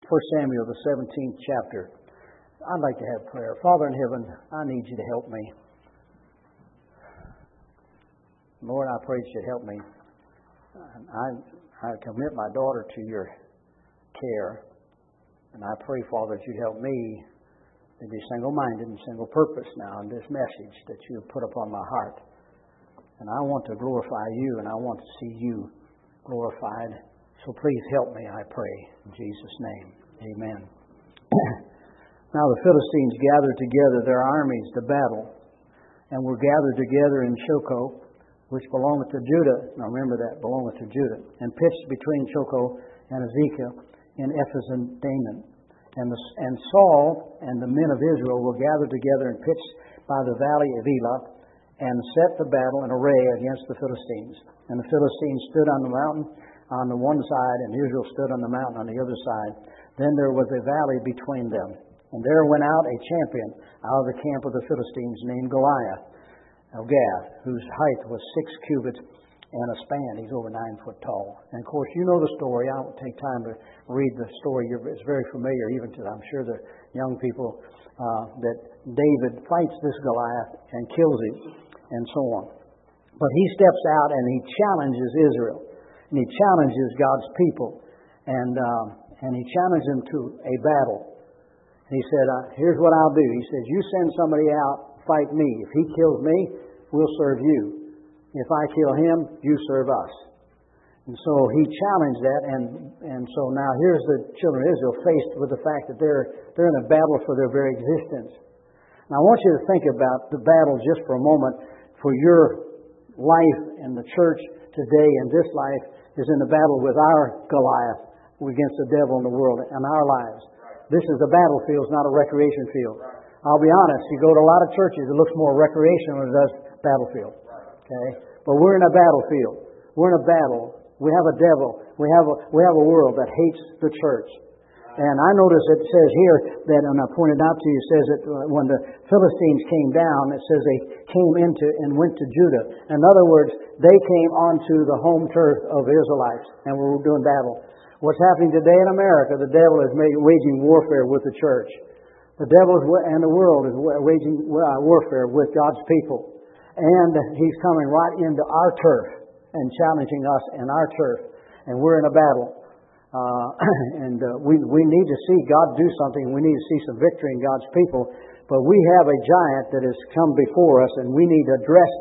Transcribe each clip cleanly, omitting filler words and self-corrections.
1 Samuel, the 17th chapter. I'd like to have prayer. Father in heaven, I need you to help me. Lord, I pray that you'd help me. I commit my daughter to your care. And I pray, Father, that you'd help me to be single-minded and single-purpose now in this message that you have put upon my heart. And I want to glorify you, and I want to see you glorified. So please help me, I pray, in Jesus' name. Amen. Now the Philistines gathered together their armies to battle, and were gathered together in Shochoh, which belongeth to Judah. Now remember that, belongeth to Judah. And pitched between Shochoh and Azekah in Ephes-Dammim. And Saul and the men of Israel were gathered together and pitched by the valley of Elah, and set the battle in array against the Philistines. And the Philistines stood on the mountain on the one side, and Israel stood on the mountain on the other side. Then there was a valley between them. And there went out a champion out of the camp of the Philistines named Goliath of Gath, whose height was 6 cubits and a span. He's over 9 foot tall. And of course, you know the story. I won't take time to read the story. It's very familiar, even to, I'm sure, the young people, that David fights this Goliath and kills him, and so on. But he steps out and he challenges Israel. And he challenges God's people. And he challenged them to a battle. And he said, here's what I'll do. He says, you send somebody out, fight me. If he kills me, we'll serve you. If I kill him, you serve us. And so he challenged that. And so now here's the children of Israel faced with the fact that they're in a battle for their very existence. Now I want you to think about the battle just for a moment. For your life in the church today and this life is in the battle with our Goliath against the devil in the world and our lives. This is a battlefield, it's not a recreation field. I'll be honest, you go to a lot of churches, it looks more recreational than it does battlefield. Okay? But we're in a battlefield. We're in a battle. We have a devil. We have a world that hates the church. And I notice it says here that, and I pointed out to you, it says that when the Philistines came down, it says they came into and went to Judah. In other words, they came onto the home turf of Israelites and were doing battle. What's happening today in America, the devil is waging warfare with the church. The devil and the world is waging warfare with God's people. And he's coming right into our turf and challenging us in our turf. And we're in a battle. We need to see God do something. We need to see some victory in God's people. But we have a giant that has come before us, and we need to address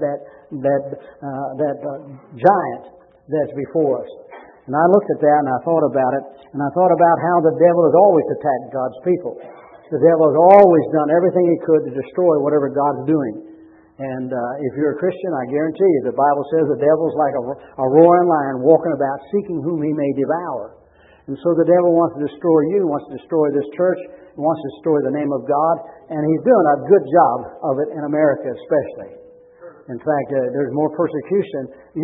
that giant that's before us. And I looked at that and I thought about it, and I thought about how the devil has always attacked God's people. The devil has always done everything he could to destroy whatever God's doing. And if you're a Christian, I guarantee you, the Bible says the devil's like a roaring lion walking about seeking whom he may devour. And so the devil wants to destroy you, wants to destroy this church, wants to destroy the name of God, and he's doing a good job of it in America especially. In fact, there's more persecution.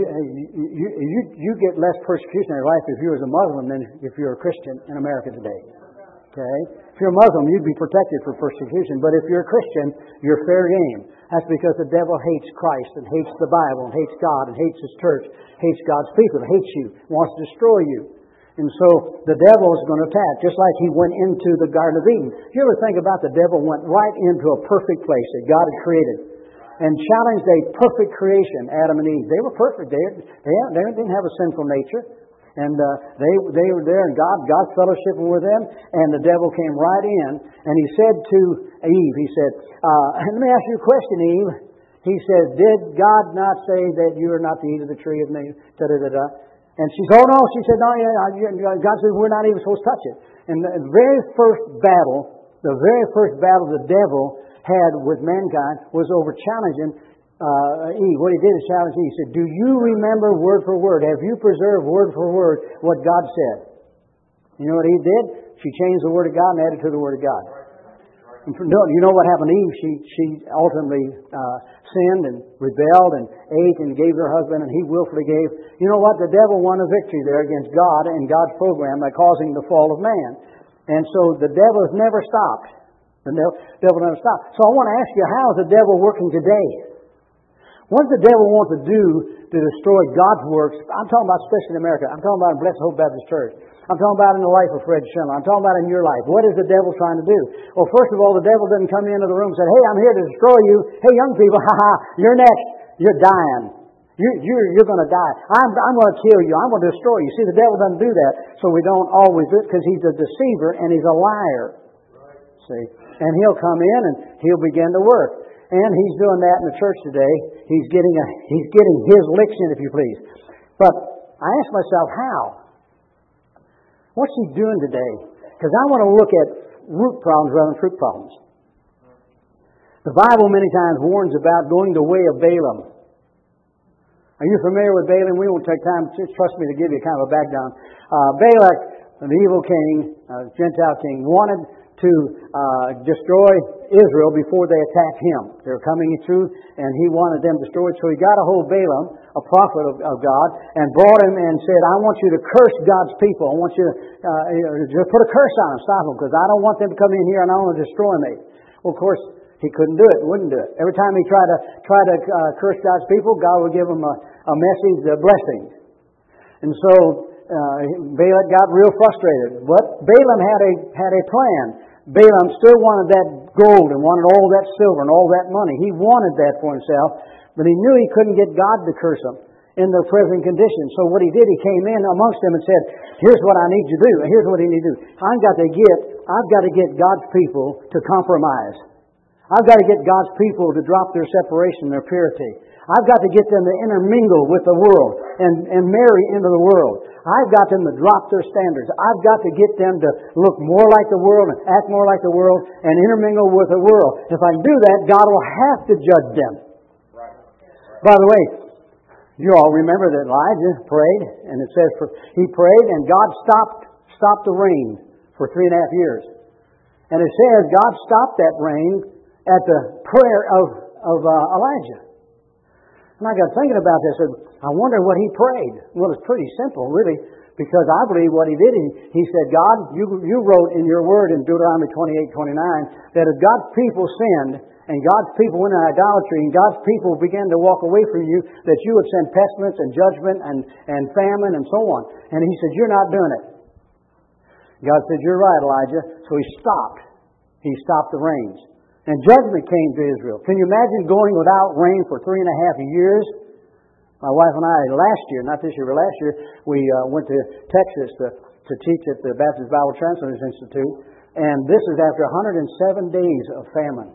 You get less persecution in your life if you're a Muslim than if you're a Christian in America today. Okay? If you're a Muslim, you'd be protected from persecution. But if you're a Christian, you're fair game. That's because the devil hates Christ and hates the Bible and hates God and hates His church, hates God's people, hates you, wants to destroy you. And so the devil is going to attack, just like he went into the Garden of Eden. You ever think about the devil went right into a perfect place that God had created and challenged a perfect creation, Adam and Eve. They were perfect. They didn't have a sinful nature. And they were there, and God fellowshiped with them, and the devil came right in, and he said to Eve, he said, let me ask you a question, Eve. He said, did God not say that you are not to eat of the tree of me? Da-da-da-da. And she said, oh no. She said, no, God said we're not even supposed to touch it. And the very first battle the devil had with mankind was over challenging Eve. What he did is challenge Eve. He said, do you remember word for word? Have you preserved word for word what God said? You know what Eve did? She changed the Word of God and added to the Word of God. And you know what happened to Eve? She ultimately sinned and rebelled and ate and gave her husband, and he willfully gave. You know what? The devil won a victory there against God and God's program by causing the fall of man. And so the devil has never stopped. The devil never stopped. So I want to ask you, how is the devil working today? What does the devil want to do to destroy God's works? I'm talking about especially in America. I'm talking about in Blessed Hope Baptist Church. I'm talking about in the life of Fred Schindler. I'm talking about in your life. What is the devil trying to do? Well, first of all, the devil doesn't come into the room and say, hey, I'm here to destroy you. Hey, young people, you're next. You're dying. You're going to die. I'm going to kill you. I'm going to destroy you. See, the devil doesn't do that, so we don't always do it because he's a deceiver and he's a liar. See? And he'll come in and he'll begin to work. And he's doing that in the church today. He's getting his licks in, if you please. But I ask myself, how? What's he doing today? Because I want to look at root problems rather than fruit problems. The Bible many times warns about going the way of Balaam. Are you familiar with Balaam? We won't take time, just trust me to give you kind of a background. Balak, an evil king, Gentile king, wanted to destroy Israel before they attacked him. They were coming through, and he wanted them destroyed. So he got a hold of Balaam, a prophet of God, and brought him and said, I want you to curse God's people. I want you to just put a curse on them, stop them, because I don't want them to come in here and I want to destroy me. Well, of course, he couldn't do it, wouldn't do it. Every time he tried to curse God's people, God would give him a message, a blessing. And so Balak got real frustrated. But Balaam had a plan. Balaam still wanted that gold and wanted all that silver and all that money. He wanted that for himself, but he knew he couldn't get God to curse them in their present condition. So what he did, he came in amongst them and said, here's what I need you to do. Here's what he need to do. I've got to get God's people to compromise. I've got to get God's people to drop their separation, their purity. I've got to get them to intermingle with the world and marry into the world. I've got them to drop their standards. I've got to get them to look more like the world and act more like the world and intermingle with the world. If I do that, God will have to judge them. Right. By the way, you all remember that Elijah prayed, and it says he prayed, and God stopped the rain for 3.5 years. And it says God stopped that rain at the prayer of Elijah. And I got thinking about this, and I wonder what he prayed. Well, it's pretty simple, really, because I believe what he did, he said, God, you wrote in your word in Deuteronomy 28:29 that if God's people sinned, and God's people went into idolatry, and God's people began to walk away from you, that you would send pestilence and judgment and famine and so on. And he said, you're not doing it. God said, you're right, Elijah. So he stopped. He stopped the rains. And judgment came to Israel. Can you imagine going without rain for 3.5 years? My wife and I, last year, not this year, but last year, we went to Texas to teach at the Baptist Bible Translators Institute. And this is after 107 days of famine.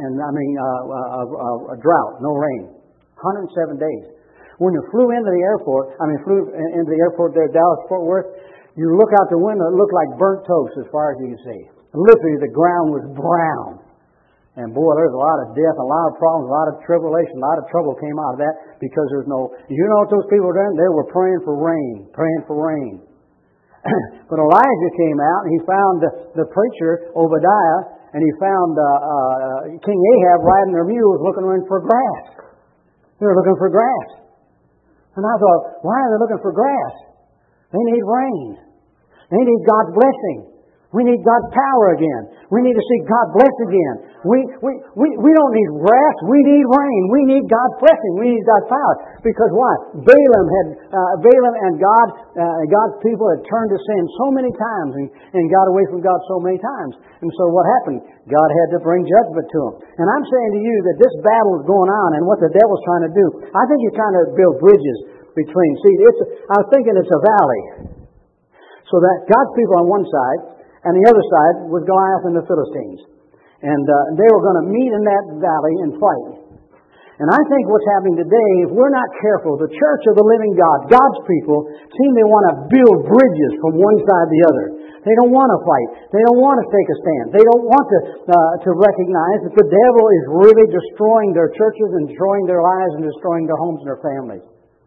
A drought, no rain. 107 days. When you flew into the airport there at Dallas-Fort Worth, you look out the window, it looked like burnt toast as far as you can see. Literally, the ground was brown. And boy, there's a lot of death, a lot of problems, a lot of tribulation, a lot of trouble came out of that because there's no... You know what those people were doing? They were praying for rain, praying for rain. But Elijah came out and he found the preacher, Obadiah, and he found King Ahab riding their mules looking for grass. They were looking for grass. And I thought, why are they looking for grass? They need rain. They need God's blessing. We need God's power again. We need to see God bless again. We don't need grass. We need rain. We need God's blessing. We need God's power. Because why? Balaam and God's people had turned to sin so many times and got away from God so many times. And so what happened? God had to bring judgment to them. And I'm saying to you that this battle is going on, and what the devil's trying to do, I think he's trying to build bridges between. See, I was thinking it's a valley. So that God's people on one side, and the other side was Goliath and the Philistines. And they were going to meet in that valley and fight. And I think what's happening today, if we're not careful, the church of the living God, God's people, seem to want to build bridges from one side to the other. They don't want to fight. They don't want to take a stand. They don't want to recognize that the devil is really destroying their churches and destroying their lives and destroying their homes and their families.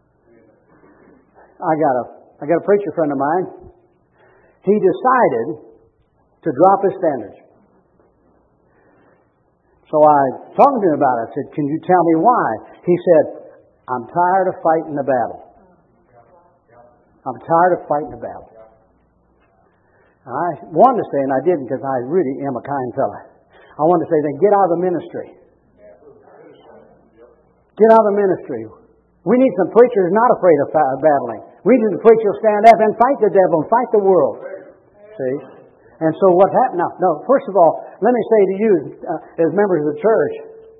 I got a preacher friend of mine. He decided to drop his standards. So I talked to him about it. I said, can you tell me why? He said, I'm tired of fighting the battle. I'm tired of fighting the battle. I wanted to say, and I didn't because I really am a kind fella. I wanted to say, then get out of the ministry. Get out of the ministry. We need some preachers not afraid of battling. We need some preachers to stand up and fight the devil and fight the world. See? And so what's happened now? No, first of all, let me say to you as members of the church,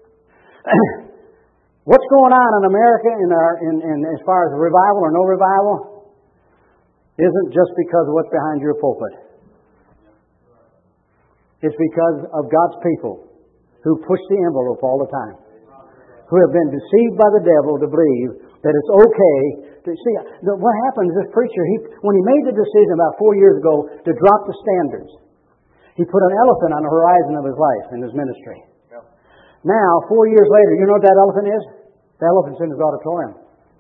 what's going on in America in as far as revival or no revival isn't just because of what's behind your pulpit. It's because of God's people who push the envelope all the time, who have been deceived by the devil to believe that it's okay to see. What happened is this preacher, when he made the decision about 4 years ago to drop the standards, he put an elephant on the horizon of his life in his ministry. Yep. Now, 4 years later, you know what that elephant is? The elephant's in his auditorium.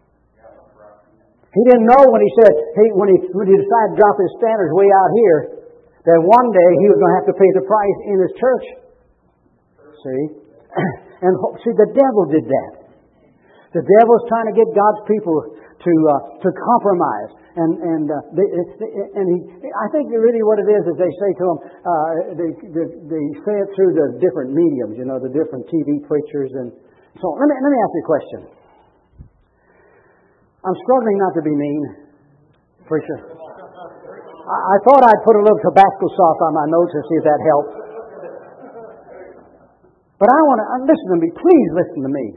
He didn't know when he said, when he decided to drop his standards way out here, that one day he was going to have to pay the price in his church. See? And see, the devil did that. The devil's trying to get God's people to compromise. And I think really what it is they say to them, they say it through the different mediums, the different TV preachers and so on. Let me ask you a question. I'm struggling not to be mean, preacher. I thought I'd put a little Tabasco sauce on my notes and see if that helped. But I want to listen to me. Please listen to me.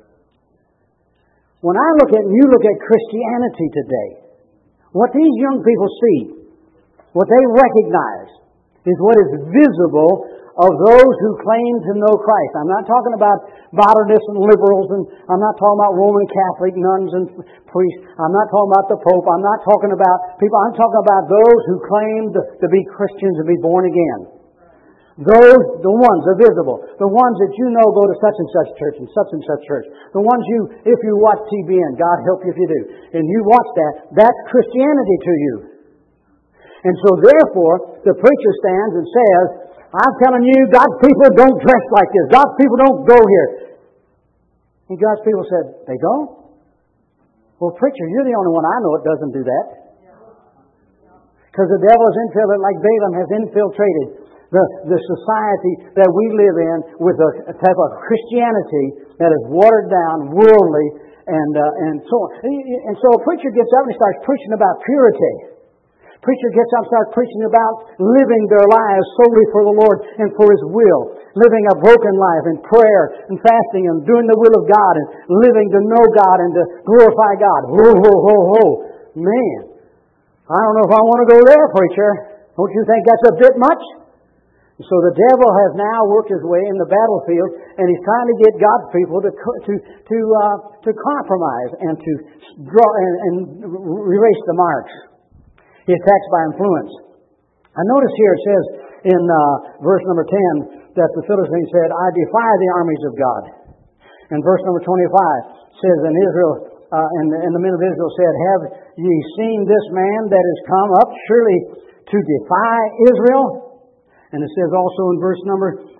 When I look at and you look at Christianity today, what these young people see, what they recognize, is what is visible of those who claim to know Christ. I'm not talking about modernists and liberals, and I'm not talking about Roman Catholic nuns and priests. I'm not talking about the Pope. I'm not talking about people. I'm talking about those who claim to be Christians and be born again. Those, the ones are visible. The ones that you know go to such and such church and such church. The ones if you watch TBN, God help you if you do, and you watch that's Christianity to you. And so therefore, the preacher stands and says, I'm telling you, God's people don't dress like this. God's people don't go here. And God's people said, they don't? Well, preacher, you're the only one I know that doesn't do that. Because the devil has infiltrated, like Balaam has infiltrated the society that we live in with a type of Christianity that is watered down, worldly, and so on. And so a preacher gets up and he starts preaching about purity. Preacher gets up and starts preaching about living their lives solely for the Lord and for His will. Living a broken life in prayer and fasting and doing the will of God and living to know God and to glorify God. Ho, ho, ho, ho. Man, I don't know if I want to go there, preacher. Don't you think that's a bit much? So the devil has now worked his way in the battlefield, and he's trying to get God's people to compromise and to draw and erase the marks. He attacks by influence. I notice here it says in verse number 10 that the Philistine said, I defy the armies of God. And verse number 25 says, and Israel and the men of Israel said, have ye seen this man that is come up surely to defy Israel? And it says also in verse number 26,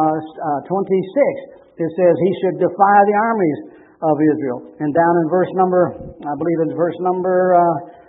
it says he should defy the armies of Israel. And down in verse number, I believe it's verse number,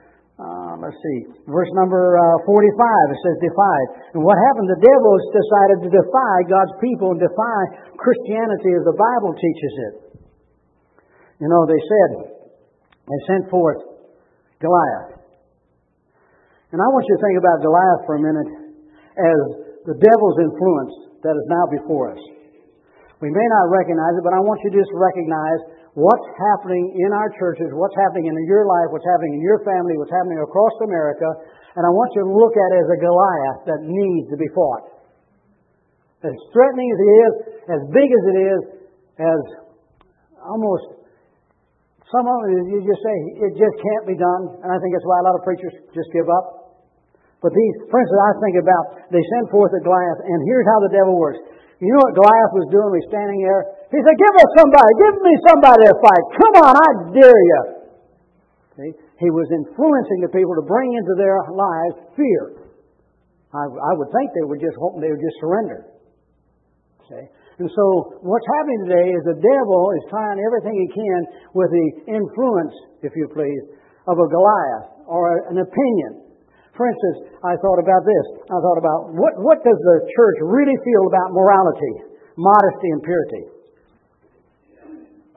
verse number 45, it says defy. And what happened? The devil decided to defy God's people and defy Christianity as the Bible teaches it. They said, they sent forth Goliath. And I want you to think about Goliath for a minute as the devil's influence that is now before us. We may not recognize it, but I want you to just recognize what's happening in our churches, what's happening in your life, what's happening in your family, what's happening across America, and I want you to look at it as a Goliath that needs to be fought. As threatening as it is, as big as it is, as almost some of it, you just say, it just can't be done, and I think that's why a lot of preachers just give up. But these, for instance, I think about, they send forth a Goliath, and here's how the devil works. You know what Goliath was doing when he was standing there? He said, give me somebody to fight. Come on, I dare you. See? He was influencing the people to bring into their lives fear. I would think they were just hoping they would just surrender. See? And so what's happening today is the devil is trying everything he can with the influence, if you please, of a Goliath or an opinion. For instance, I thought about this. I thought about what does the church really feel about morality, modesty, and purity?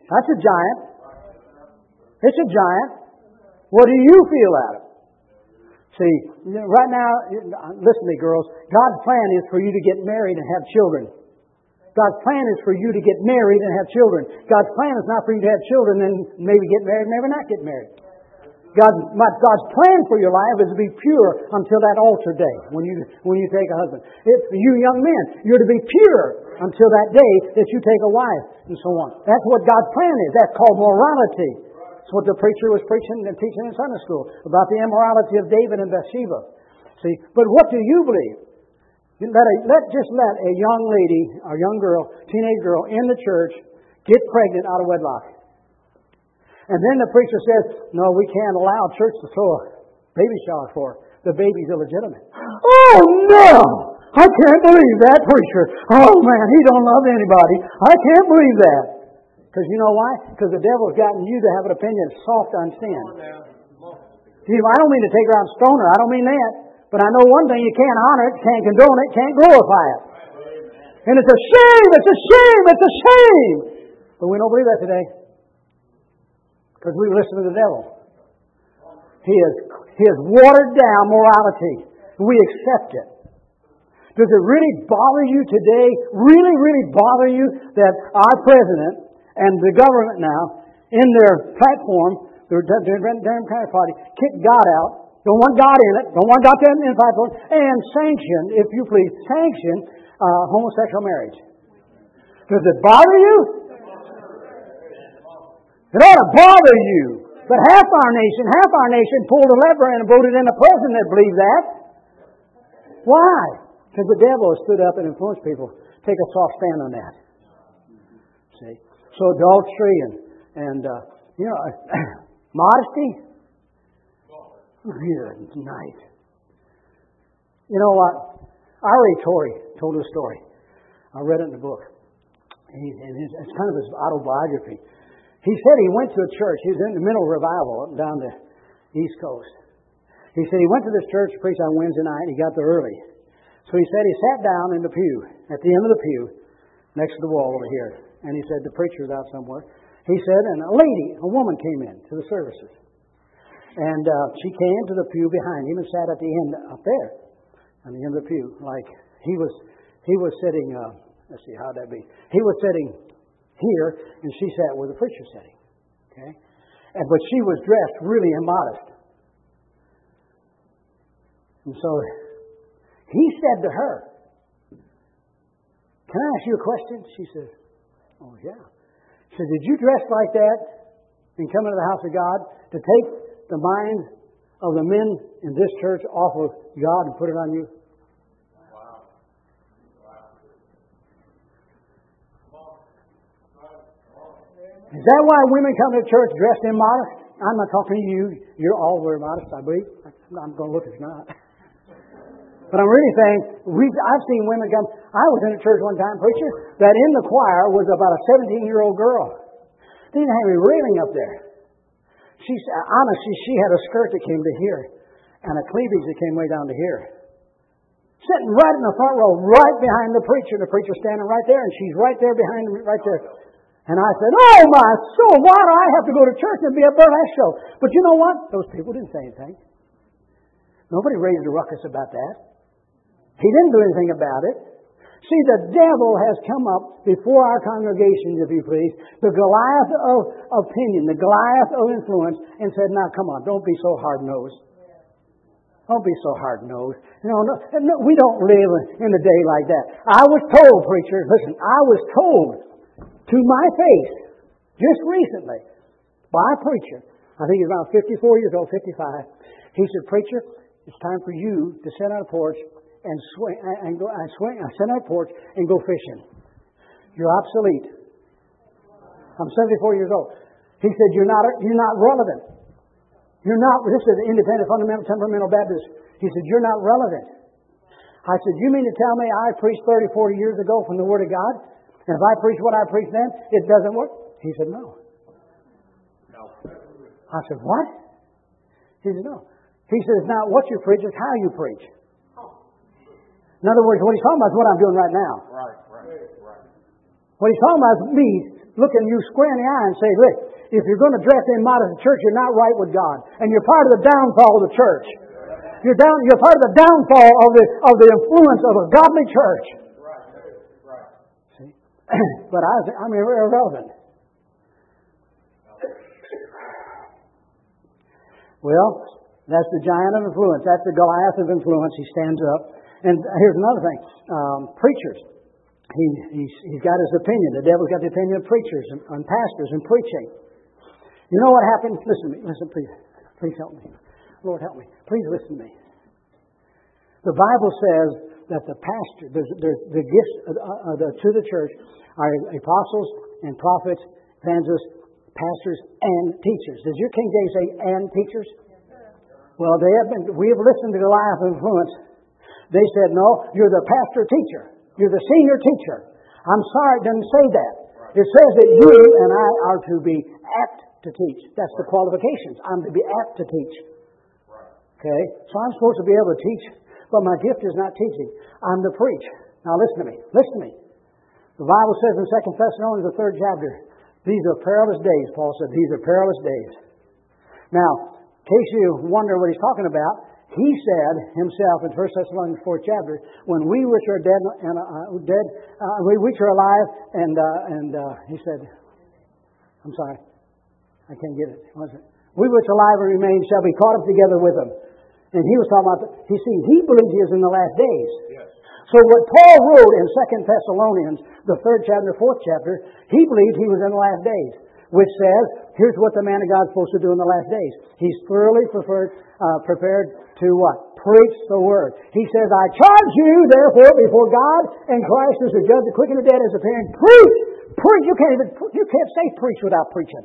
That's a giant. It's a giant. What do you feel at it? See, right now, listen to me, girls. God's plan is for you to get married and have children. God's plan is for you to get married and have children. God's plan is not for you to have children and maybe get married, maybe not get married. God's plan for your life is to be pure until that altar day when you take a husband. It's for you young men, you're to be pure until that day that you take a wife and so on. That's what God's plan is. That's called morality. That's what the preacher was preaching and teaching in Sunday school about the immorality of David and Bathsheba. See, but what do you believe? Let a young lady or young girl, teenage girl in the church get pregnant out of wedlock. And then the preacher says, no, we can't allow church to throw a baby shower for her. The baby's illegitimate. Oh, no! I can't believe that, preacher. Oh, man, he don't love anybody. I can't believe that. Because you know why? Because the devil's gotten you to have an opinion soft on sin. I don't mean to take her out and stone her. I don't mean that. But I know one thing, you can't honor it, can't condone it, can't glorify it. And it's a shame, it's a shame, it's a shame. But we don't believe that today. Because we listen to the devil. He has watered down morality. We accept it. Does it really bother you today, really bother you that our president and the government now, in their platform, their Democratic Party, kicked God out, don't want God in it, don't want God in the platform, and sanction, if you please, homosexual marriage? Does it bother you? It ought to bother you. But half our nation pulled a lever and voted in a president that believed that. Why? Because the devil has stood up and influenced people. Take a soft stand on that. See? So adultery and modesty. Good night. You know what? R.A. Torrey told a story. I read it in the book. It's kind of his autobiography. He said he went to a church. He was in the middle of revival up down the East Coast. He said he went to this church to preach on Wednesday night. He got there early. So he said he sat down in the pew, at the end of the pew, next to the wall over here. And he said the preacher was out somewhere. He said, and a woman came in to the services. And she came to the pew behind him and sat at the end up there, on the end of the pew. Like he was sitting, let's see, how'd that be? He was sitting here, and she sat where the preacher's sitting. Okay? But she was dressed really immodest. And so he said to her, can I ask you a question? She says, oh, yeah. He said, did you dress like that and come into the house of God to take the minds of the men in this church off of God and put it on you? Is that why women come to church dressed immodest? I'm not talking to you. You're all very modest, I believe. I'm going to look if you're not. But I'm really saying, I've seen women come. I was in a church one time, preacher, that in the choir was about a 17-year-old girl. They didn't have any railing up there. Honestly, she had a skirt that came to here and a cleavage that came way down to here. Sitting right in the front row, right behind the preacher. The preacher's standing right there, and she's right there behind him, right there. And I said, oh my soul, why do I have to go to church and be a burlesque show? But you know what? Those people didn't say anything. Nobody raised a ruckus about that. He didn't do anything about it. See, the devil has come up before our congregations, if you please, the Goliath of opinion, the Goliath of influence, and said, now come on, don't be so hard-nosed. Don't be so hard-nosed. No, we don't live in a day like that. I was told, preacher, listen, I was told to my face, just recently, by a preacher. I think he's around 54 years old, 55. He said, preacher, it's time for you to sit on a porch and sit on a porch and go fishing. You're obsolete. I'm 74 years old. He said, you're not relevant. This is an independent, fundamental, temperamental Baptist. He said, you're not relevant. I said, you mean to tell me I preached 30, 40 years ago from the Word of God? And if I preach what I preach then, it doesn't work? He said, no. I said, what? He said, no. He said, it's not what you preach, it's how you preach. In other words, what he's talking about is what I'm doing right now. Right. What he's talking about is me looking you square in the eye and say, look, if you're going to dress immodest in the church, you're not right with God. And you're part of the downfall of the church. You're part of the downfall of the influence of a godly church. See? But I'm irrelevant. Well, that's the giant of influence. That's the Goliath of influence. He stands up. And here's another thing. Preachers. He's got his opinion. The devil's got the opinion of preachers and pastors and preaching. You know what happens? Listen to me. Listen, please. Please help me. Lord, help me. Please listen to me. The Bible says that the pastor, the gifts to the church are apostles and prophets, evangelists, pastors, and teachers. Does your King James say "and teachers"? Well, we have listened to Goliath influence. They said, no, you're the pastor teacher. You're the senior teacher. I'm sorry, it doesn't say that. It says that you and I are to be apt to teach. That's the qualifications. I'm to be apt to teach. Okay? So I'm supposed to be able to teach, but my gift is not teaching. I'm to preach. Now listen to me. Listen to me. The Bible says in 2 Thessalonians, the 3rd chapter, these are perilous days. Paul said, these are perilous days. Now, in case you wonder what he's talking about, he said himself in 1 Thessalonians 4th chapter, when we which are dead, we which are alive, and he said, I'm sorry, I can't get it. What was it? We which are alive and remain shall be caught up together with them. And he was talking about, he believed he was in the last days. Yes. So what Paul wrote in 2 Thessalonians, the 3rd chapter, 4th chapter, he believed he was in the last days, which says, here's what the man of God's supposed to do in the last days. He's thoroughly prepared to what? Preach the Word. He says, I charge you, therefore, before God and Christ, who's the judge, the quick and the dead, is appearing. Preach! Preach! You can't say preach without preaching.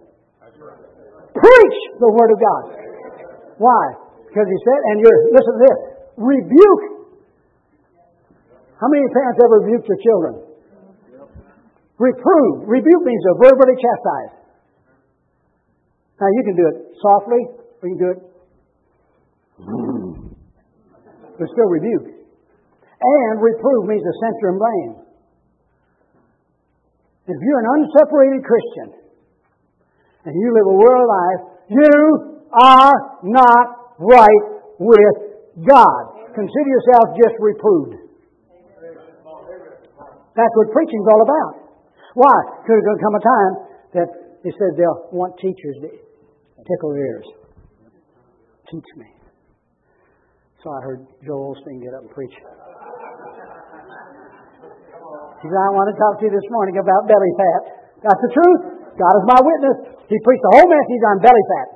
Preach the Word of God. Why? Because he said, listen to this, rebuke. How many parents ever rebuked your children? Reprove. Rebuke means to verbally chastise. Now you can do it softly, or you can do it but still rebuke. And reprove means to censure and blame. If you're an unseparated Christian and you live a world life, you are not right with God. Consider yourself just reproved. That's what preaching's all about. Why? Because there's going to come a time that he said they'll want teachers to tickle their ears. Teach me. So I heard Joel Osteen get up and preach. He said, I want to talk to you this morning about belly fat. That's the truth. God is my witness. He preached the whole message on belly fat.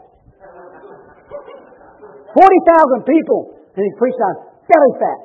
40,000 people, and he preached on belly fat.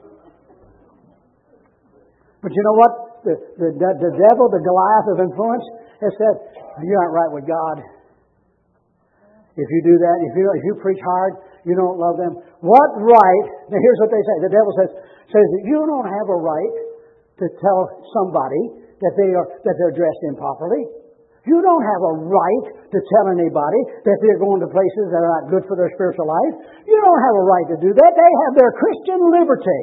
But you know what? The devil, the Goliath of influence, has said, you aren't right with God. If you do that, if you preach hard, you don't love them. What right? Now here's what they say. The devil says that you don't have a right to tell somebody that they're dressed improperly. You don't have a right to tell anybody that they're going to places that are not good for their spiritual life. You don't have a right to do that. They have their Christian liberty.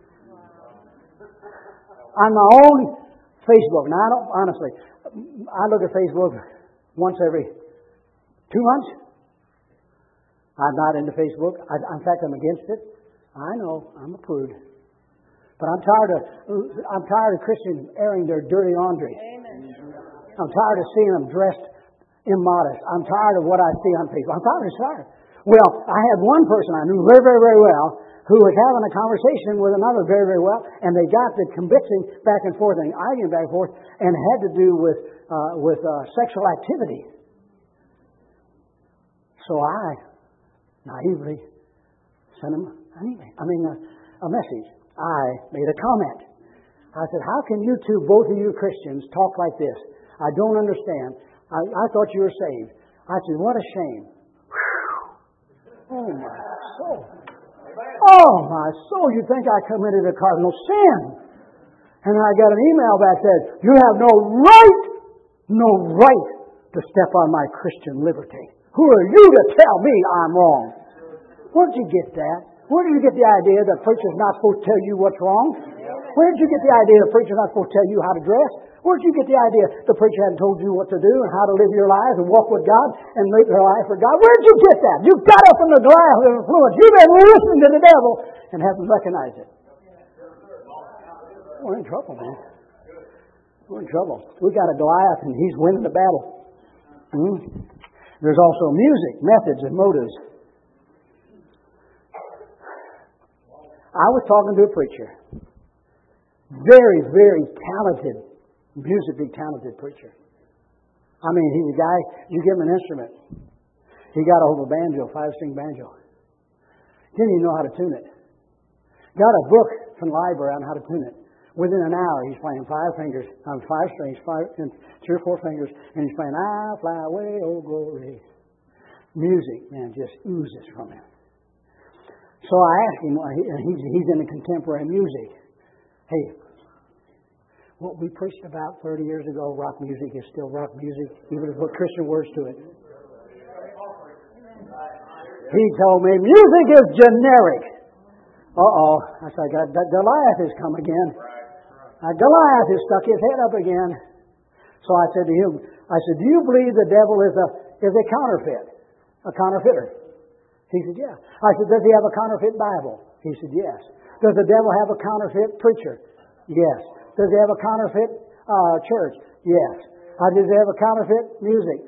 On my own Facebook, now I look at Facebook once every 2 months. I'm not into Facebook. In fact, I'm against it. I know, I'm a prude. But I'm tired of Christians airing their dirty laundry. Amen. I'm tired of seeing them dressed immodest. I'm tired of what I see on Facebook. I'm tired. Well, I had one person I knew very, very, very well who was having a conversation with another very, very well, and they got to convincing back and forth and arguing back and forth, and it had to do with sexual activity. So I naively sent him a message. I made a comment. I said, how can you two, both of you Christians, talk like this? I don't understand. I thought you were saved. I said, what a shame. Whew. Oh, my soul. Oh, my soul. You think I committed a cardinal sin. And then I got an email back that said, you have no right to step on my Christian liberty. Who are you to tell me I'm wrong? Where'd you get that? Where did you get the idea that preacher's not supposed to tell you what's wrong? Where did you get the idea the preacher's not supposed to tell you how to dress? Where did you get the idea the preacher hadn't told you what to do and how to live your lives and walk with God and live your life for God? Where did you get that? You got it from the Goliath of influence. You've been listening to the devil and haven't recognized it. We're in trouble, man. We're in trouble. We got a Goliath and he's winning the battle. There's also music, methods, and motives. I was talking to a preacher. Very, very talented, musically talented preacher. I mean, he's a guy, you give him an instrument. He got a hold of a banjo, 5-string banjo. Didn't even know how to tune it. Got a book from the library on how to tune it. Within an hour, he's playing 5 fingers on 5 strings, 3 or 4 fingers, and he's playing "I Fly Away, Oh Glory." Music, man, just oozes from him. So I asked him, and he's into contemporary music. Hey, what we preached about 30 years ago, rock music is still rock music, even if we put Christian words to it. He told me music is generic. I said, Goliath has come again. Goliath has stuck his head up again. So I said to him, do you believe the devil is a counterfeit? A counterfeiter? He said, yeah. I said, does he have a counterfeit Bible? He said, yes. Does the devil have a counterfeit preacher? Yes. Does he have a counterfeit church? Yes. Does he have a counterfeit music?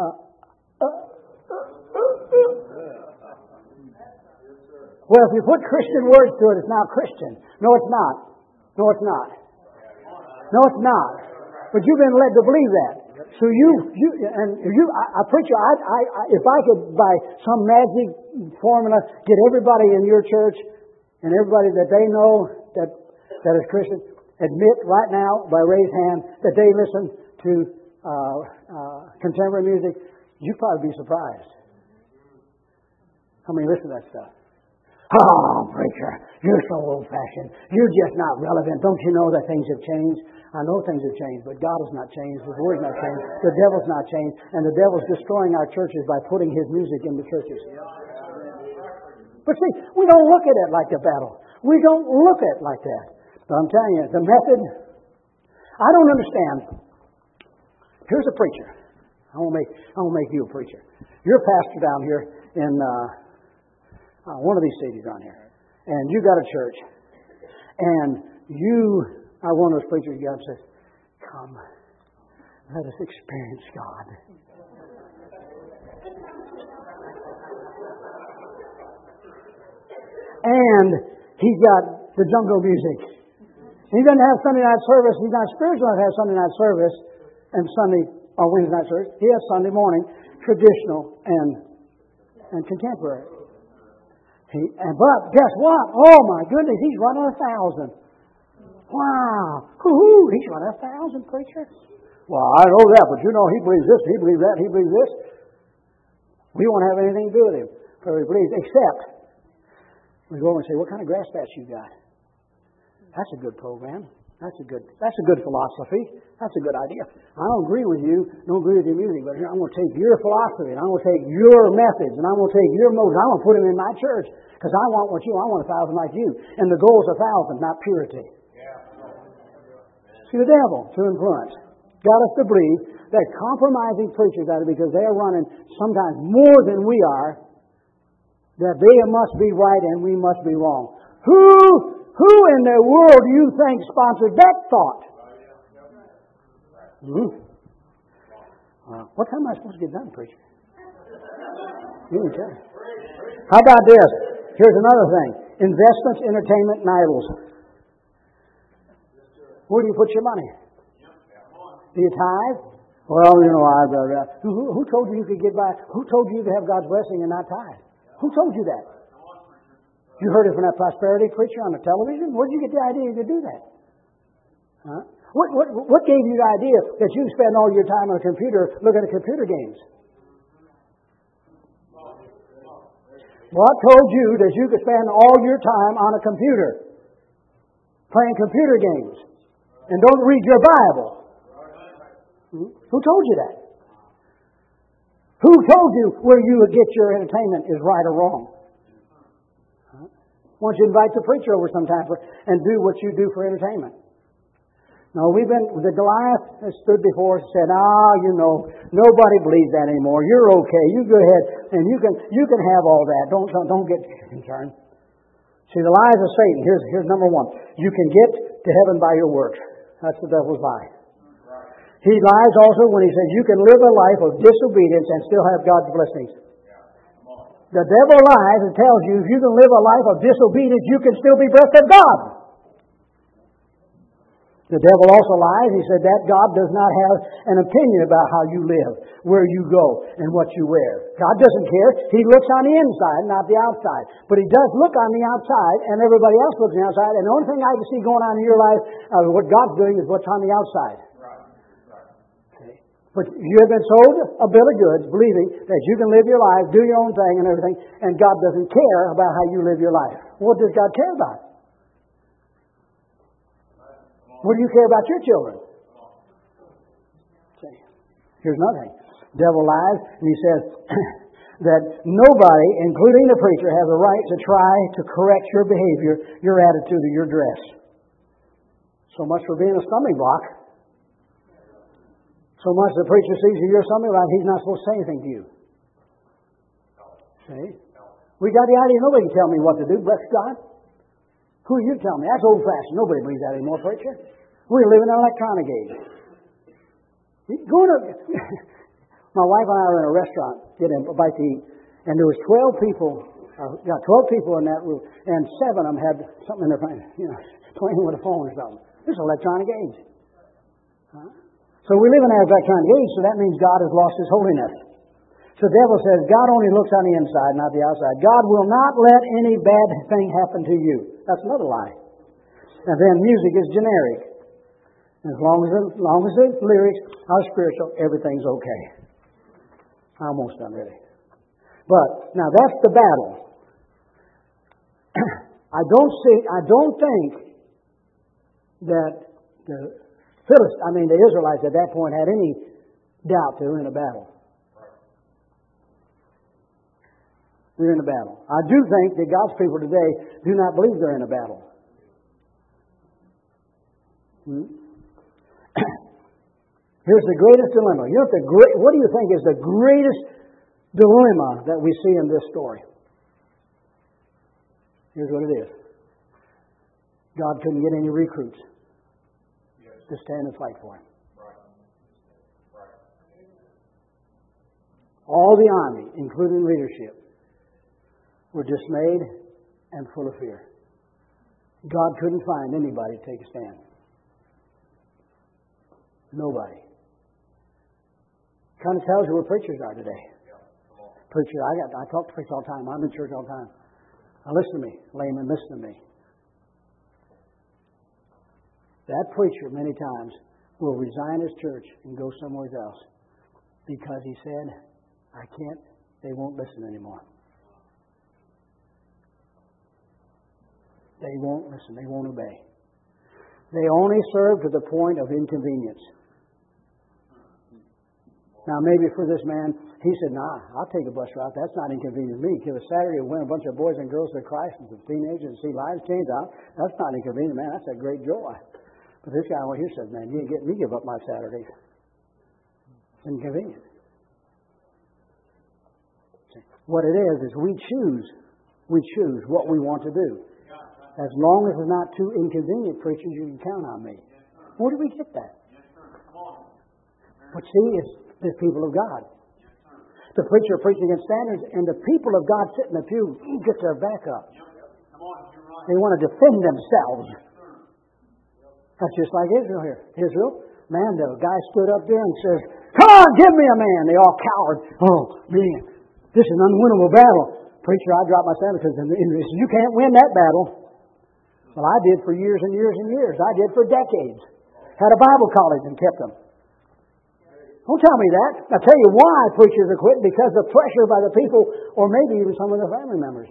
Well, if you put Christian words to it, it's not Christian. No, it's not. No, it's not. No, it's not. But you've been led to believe that. So a preacher, if I could, by some magic formula, get everybody in your church and everybody that they know that is Christian, admit right now by raised hand that they listen to contemporary music, you'd probably be surprised. How many listen to that stuff? Oh, preacher, you're so old-fashioned. You're just not relevant. Don't you know that things have changed? I know things have changed, but God has not changed. His Word's not changed. The devil's not changed. And the devil's destroying our churches by putting his music in the churches. But see, we don't look at it like a battle. We don't look at it like that. But I'm telling you, the method, I don't understand. Here's a preacher. I won't make you a preacher. You're a pastor down here in one of these cities around here. And you got a church. And you are one of those preachers God says, come, let us experience God. And he's got the jungle music. He doesn't have Sunday night service. He's not spiritual enough to have Sunday night service and Sunday or Wednesday night service. He has Sunday morning, traditional and contemporary. But guess what? Oh my goodness, he's running 1,000. Wow. Hoo-hoo, he's running 1,000, preacher. Well, I know that, but you know, he believes this, he believes that, he believes this. We won't have anything to do with him. For he believes, except we go over and say, what kind of grass patch you got? That's a good program. That's a good philosophy. That's a good idea. I don't agree with you, don't agree with your music, but I'm going to take your philosophy, and I'm going to take your methods, and I'm going to take your motives. I'm going to put them in my church, because I want 1,000 like you. And the goal is 1,000, not purity. See, the devil, to influence, got us to believe that compromising preachers out of because they are running sometimes more than we are, that they must be right and we must be wrong. Who in the world do you think sponsored that thought? What time am I supposed to get done, preacher? You can tell. How about this? Here's another thing. Investments, entertainment, and idols. Where do you put your money? Do you tithe? Well, you know, who told you could get by? Who told you to have God's blessing and not tithe? Who told you that? You heard it from that prosperity preacher on the television? Where did you get the idea you could do that? Huh? What gave you the idea that you spend all your time on a computer looking at computer games? What told you that you could spend all your time on a computer playing computer games and don't read your Bible? Who told you that? Who told you where you would get your entertainment is right or wrong? Why don't you invite the preacher over sometime and do what you do for entertainment? No, the Goliath has stood before us and said, nobody believes that anymore. You're okay. You go ahead and you can have all that. Don't get concerned. See, the lies of Satan. Here's number one. You can get to heaven by your works. That's the devil's lie. He lies also when he says you can live a life of disobedience and still have God's blessings. The devil lies and tells you if you can live a life of disobedience, you can still be blessed of God. The devil also lies. He said that God does not have an opinion about how you live, where you go, and what you wear. God doesn't care. He looks on the inside, not the outside. But He does look on the outside, and everybody else looks on the outside. And the only thing I can see going on in your life, what God's doing, is what's on the outside. Okay. But you have been sold a bill of goods, believing that you can live your life, do your own thing and everything, and God doesn't care about how you live your life. What does God care about? What do you care about your children? See, here's another thing. The devil lies, and he says that nobody, including the preacher, has a right to try to correct your behavior, your attitude, or your dress. So much for being a stumbling block. So much the preacher sees that you're a stumbling block, he's not supposed to say anything to you. See? We got the idea nobody can tell me what to do, bless God. Who are you telling me? That's old-fashioned. Nobody believes that anymore, preacher. We live in an electronic age. My wife and I were in a restaurant getting a bite to eat, and there was 12 people. 12 people in that room, and 7 of them had something in their phone, playing with a phone or something. This is an electronic age. So we live in an electronic age, so that means God has lost His holiness. So the devil says, God only looks on the inside, not the outside. God will not let any bad thing happen to you. That's another lie. And then music is generic. As long as the lyrics are spiritual, everything's okay. Almost done, really. But, now that's the battle. I don't think that the Israelites at that point had any doubt they were in a battle. They're in a battle. I do think that God's people today do not believe they're in a battle. Here's the greatest dilemma. What do you think is the greatest dilemma that we see in this story? Here's what it is. God couldn't get any recruits to stand and fight for Him. All the army, including leadership, were dismayed and full of fear. God couldn't find anybody to take a stand. Nobody. Kind of tells you where preachers are today. Preacher, I talk to preachers all the time. I'm in church all the time. Now listen to me, layman, listen to me. That preacher many times will resign his church and go somewhere else because he said, they won't listen anymore. They won't listen. They won't obey. They only serve to the point of inconvenience. Now, maybe for this man, he said, I'll take a bus route. That's not inconvenient to me. Give a Saturday and win a bunch of boys and girls to Christ and some teenagers and see lives change out. That's not inconvenient, man. That's a great joy. But this guy over here says, man, you ain't getting me give up my Saturdays. It's inconvenient. What it is we choose what we want to do. As long as it's not too inconvenient, preachers, you can count on me. Where do we get that? But see, it's the people of God. The preacher preaching against standards, and the people of God sit in the pew get their back up. They want to defend themselves. That's just like Israel here. Israel, man, the guy stood up there and says, "Come on, give me a man." They all cowered. Oh, man, this is an unwinnable battle. Preacher, I dropped my sandwich because you can't win that battle. Well, I did for years and years and years. I did for decades. Had a Bible college and kept them. Don't tell me that. I'll tell you why preachers are quitting. Because of pressure by the people or maybe even some of their family members.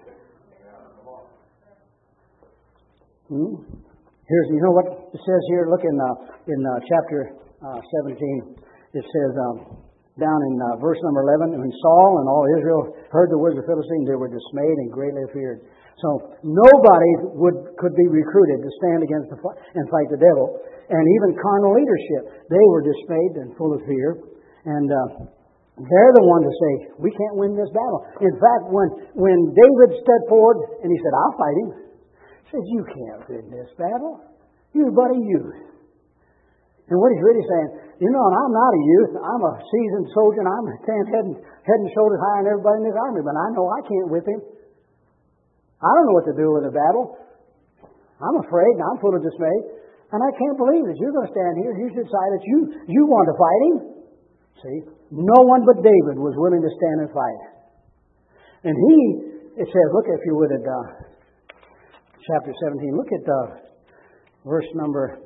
Here's, you know what it says here? Look in chapter 17. It says down in verse number 11, when Saul and all Israel heard the words of the Philistines, they were dismayed and greatly feared. So nobody could be recruited to stand against and fight the devil. And even carnal leadership, they were dismayed and full of fear. And they're the ones to say, we can't win this battle. In fact, when David stepped forward and he said, I'll fight him. He says, you can't win this battle. You, buddy, you. And what he's really saying, I'm not a youth. I'm a seasoned soldier, and I'm head and shoulders higher than everybody in this army, but I know I can't whip him. I don't know what to do in a battle. I'm afraid, and I'm full of dismay. And I can't believe that you're going to stand here. You should decide that you want to fight him. See, no one but David was willing to stand and fight. And it says, look if you would at chapter 17. Look at verse number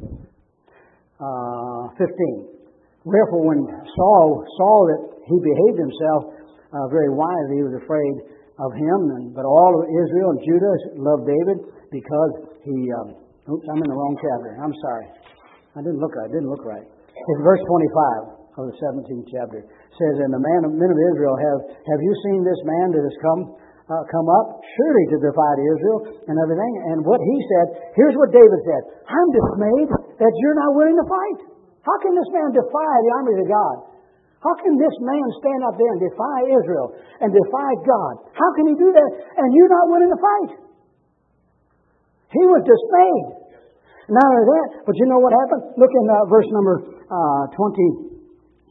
15. Wherefore, when Saul saw that he behaved himself very wisely, he was afraid of him. But all of Israel and Judah loved David because he. Oops, I'm in the wrong chapter. I'm sorry. I didn't look right. It's verse 25 of the 17th chapter. It says, "And the men of Israel have you seen this man that has come up surely to defy Israel and everything?" And what he said, here's what David said: "I'm dismayed that you're not willing to fight. How can this man defy the armies of God? How can this man stand up there and defy Israel and defy God? How can he do that? And you're not willing to fight?" He was dismayed. Not only that, but you know what happened? Look in verse number 26.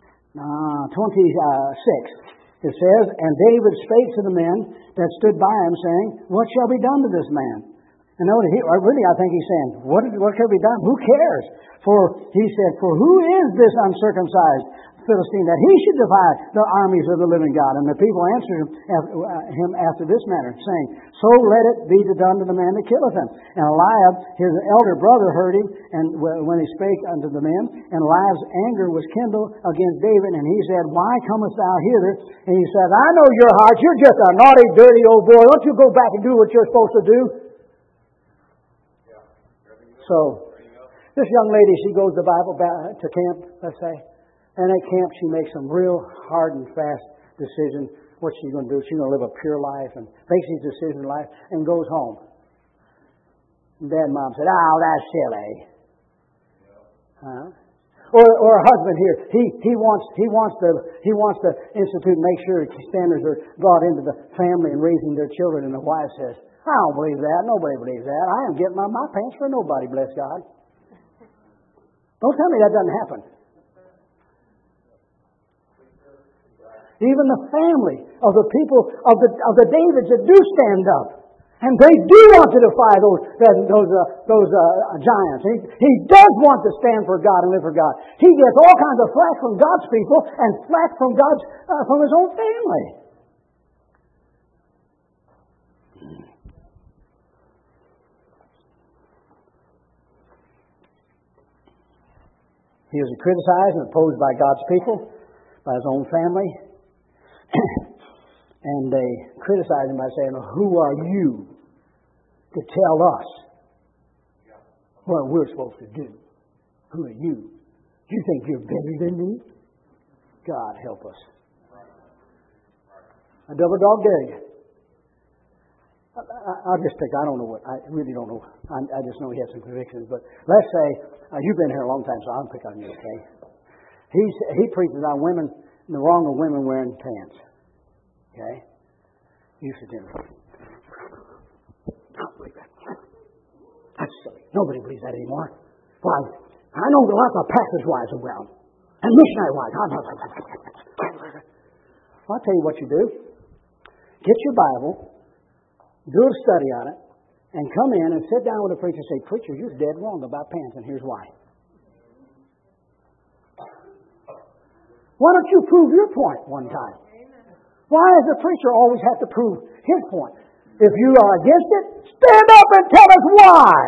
It says, "And David spake to the men that stood by him, saying, What shall be done to this man?" And notice, I think he's saying, what shall be done? Who cares? For he said, "For who is this uncircumcised Philistine that he should defy the armies of the living God?" And the people answered him after this manner, saying, "So let it be done to the man that killeth him." And Eliab, his elder brother, heard him, and when he spake unto the men, and Eliab's anger was kindled against David, and he said, "Why comest thou hither?" And he said, "I know your heart. You're just a naughty, dirty old boy. Don't you go back and do what you're supposed to do?" So, this young lady, she goes to Bible to camp, let's say. And at camp, she makes some real hard and fast decisions. What she's going to do? She's going to live a pure life and makes these decisions in life and goes home. And Dad and Mom said, "Oh, that's silly." Or a husband here, he wants to institute and make sure standards are brought into the family and raising their children. And the wife says, "I don't believe that. Nobody believes that. I am getting my pants for nobody, bless God." Don't tell me that doesn't happen. Even the family of the people of the Davids that do stand up, and they do want to defy those giants. He does want to stand for God and live for God. He gets all kinds of flack from God's people and flack from his own family. He was criticized and opposed by God's people, by his own family. And they criticized him by saying, "Who are you to tell us what we're supposed to do? Who are you? Do you think you're better than me?" God help us. A double dog dare you. I'll just pick, I don't know what, I really don't know. I just know he has some convictions. But let's say, you've been here a long time, so I'll pick on you, okay? He preaches on women, the wrong of women wearing pants. Okay? You sit down. I don't believe that. That's silly. Nobody believes that anymore. Why? I know lots of pastors' wives around. And missionary wives. I'll tell you what you do. Get your Bible. Do a study on it, and come in and sit down with a preacher and say, "Preacher, you're dead wrong about pants, and here's why." Why don't you prove your point one time? Why does the preacher always have to prove his point? If you are against it, stand up and tell us why.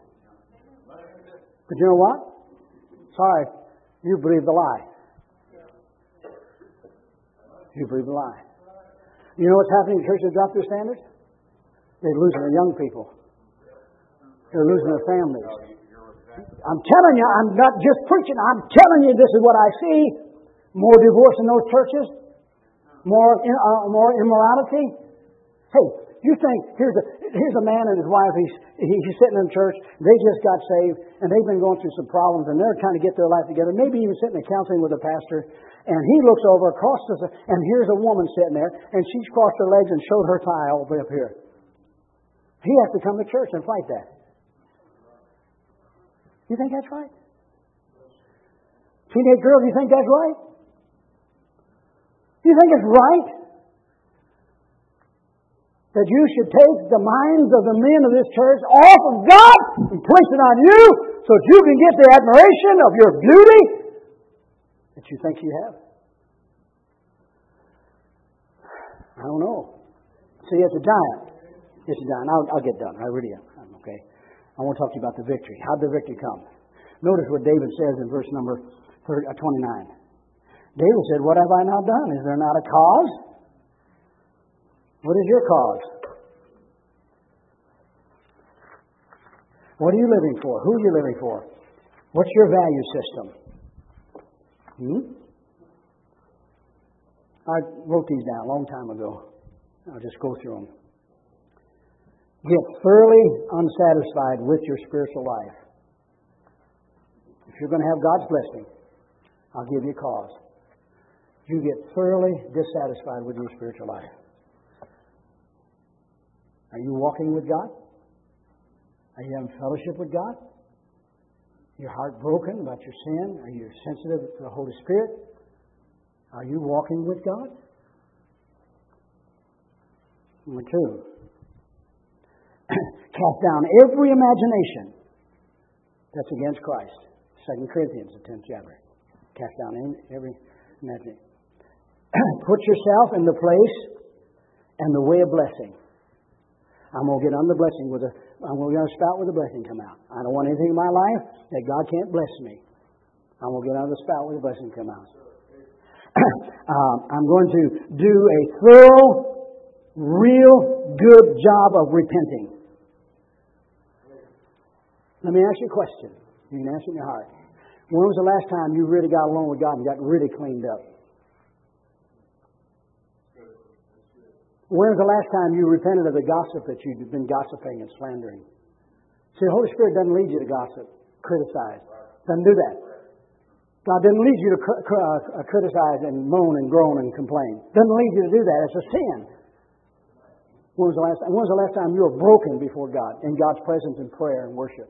But you know what? Sorry, you believe the lie. You believe the lie. You know what's happening in churches that drop their standards? They're losing their young people. They're losing their families. I'm telling you, I'm not just preaching. I'm telling you, this is what I see. More divorce in those churches. More immorality. Hey, You think, here's a man and his wife, he's sitting in church, they just got saved, and they've been going through some problems, and they're trying to get their life together, maybe even sitting in counseling with a pastor, and he looks over across and here's a woman sitting there, and she's crossed her legs and showed her thigh all the way up here. He has to come to church and fight that. You think that's right? Teenage girls, you think that's right? You think it's right that you should take the minds of the men of this church off of God and place it on you so that you can get the admiration of your beauty that you think you have? I don't know. See, it's a giant. It's a giant. I'll get done. I really am. Okay. I want to talk to you about the victory. How did the victory come? Notice what David says in verse number 29. David said, "What have I now done? Is there not a cause?" What is your cause? What are you living for? Who are you living for? What's your value system? I wrote these down a long time ago. I'll just go through them. Get thoroughly unsatisfied with your spiritual life. If you're going to have God's blessing, I'll give you a cause. You get thoroughly dissatisfied with your spiritual life. Are you walking with God? Are you having fellowship with God? Your heart broken about your sin? Are you sensitive to the Holy Spirit? Are you walking with God? Number 2. Cast down every imagination that's against Christ. 2 Corinthians, the 10th chapter. Cast down every imagination. Put yourself in the place and the way of blessing. I'm going to get on the blessing I'm going to spout with the blessing come out. I don't want anything in my life that God can't bless me. I'm going to get on the spout with the blessing come out. I'm going to do a thorough, real good job of repenting. Let me ask you a question. You can ask it in your heart. When was the last time you really got along with God and got really cleaned up? When was the last time you repented of the gossip that you've been gossiping and slandering? See, the Holy Spirit doesn't lead you to gossip, criticize. Doesn't do that. God doesn't lead you to criticize and moan and groan and complain. Doesn't lead you to do that. It's a sin. When was the last time you were broken before God in God's presence in prayer and worship?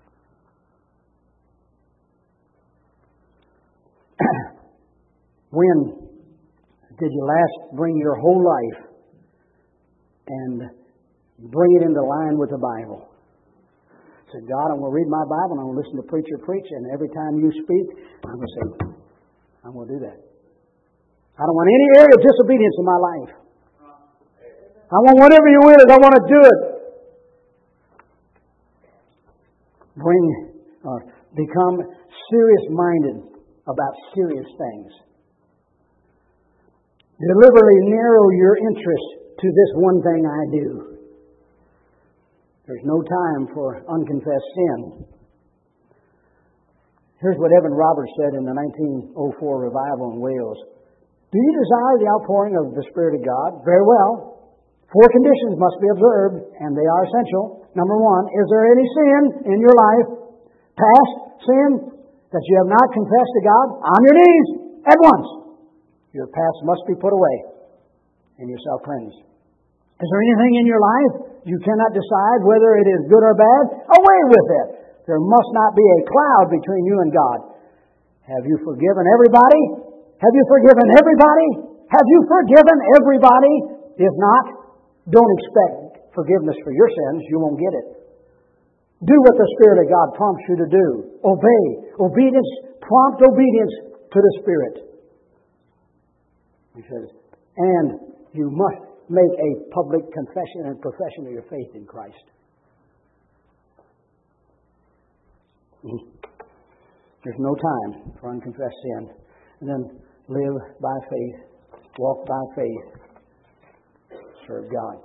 When did you last bring your whole life and bring it into line with the Bible? Say, God, I'm going to read my Bible and I'm going to listen to preacher preach, and every time you speak, I'm going to say, I'm going to do that. I don't want any area of disobedience in my life. I want whatever you will, I want to do it. Become serious-minded about serious things. Deliberately narrow your interest to this one thing I do. There's no time for unconfessed sin. Here's what Evan Roberts said in the 1904 revival in Wales. Do you desire the outpouring of the Spirit of God? Very well. 4 conditions must be observed, and they are essential. Number 1, is there any sin in your life, past sin, that you have not confessed to God? On your knees, at once. Your past must be put away and yourself cleansed. Is there anything in your life you cannot decide whether it is good or bad? Away with it. There must not be a cloud between you and God. Have you forgiven everybody? Have you forgiven everybody? Have you forgiven everybody? If not, don't expect forgiveness for your sins. You won't get it. Do what the Spirit of God prompts you to do. Obey. Obedience, prompt obedience to the Spirit. He says, and you must make a public confession and profession of your faith in Christ. There's no time for unconfessed sin. And then live by faith, walk by faith, serve God.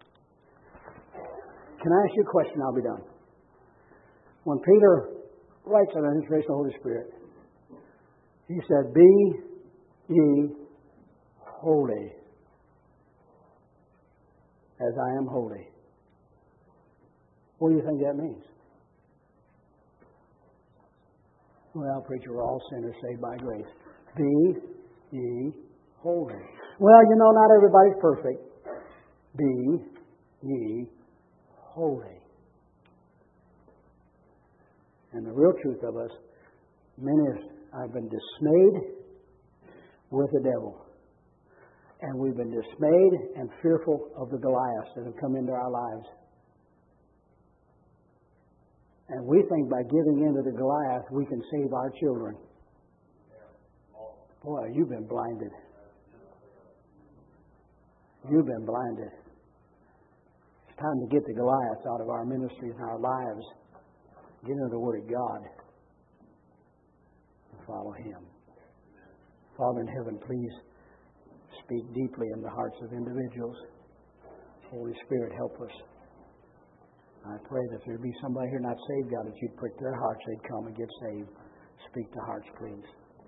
Can I ask you a question? I'll be done. When Peter writes on the inspiration of the Holy Spirit, he said, "Be ye holy, as I am holy. What do you think that means? Well, preacher, we're all sinners saved by grace. Be ye holy. Well, not everybody's perfect. Be ye holy. And the real truth of us, many have been dismayed with the devil. And we've been dismayed and fearful of the Goliaths that have come into our lives. And we think by giving in to the Goliath, we can save our children. Boy, you've been blinded. You've been blinded. It's time to get the Goliaths out of our ministries and our lives. Get into the Word of God and follow Him. Father in heaven, please speak deeply in the hearts of individuals. Holy Spirit, help us. I pray that there be somebody here not saved, God, that you'd prick their hearts, they'd come and get saved. Speak to hearts, please.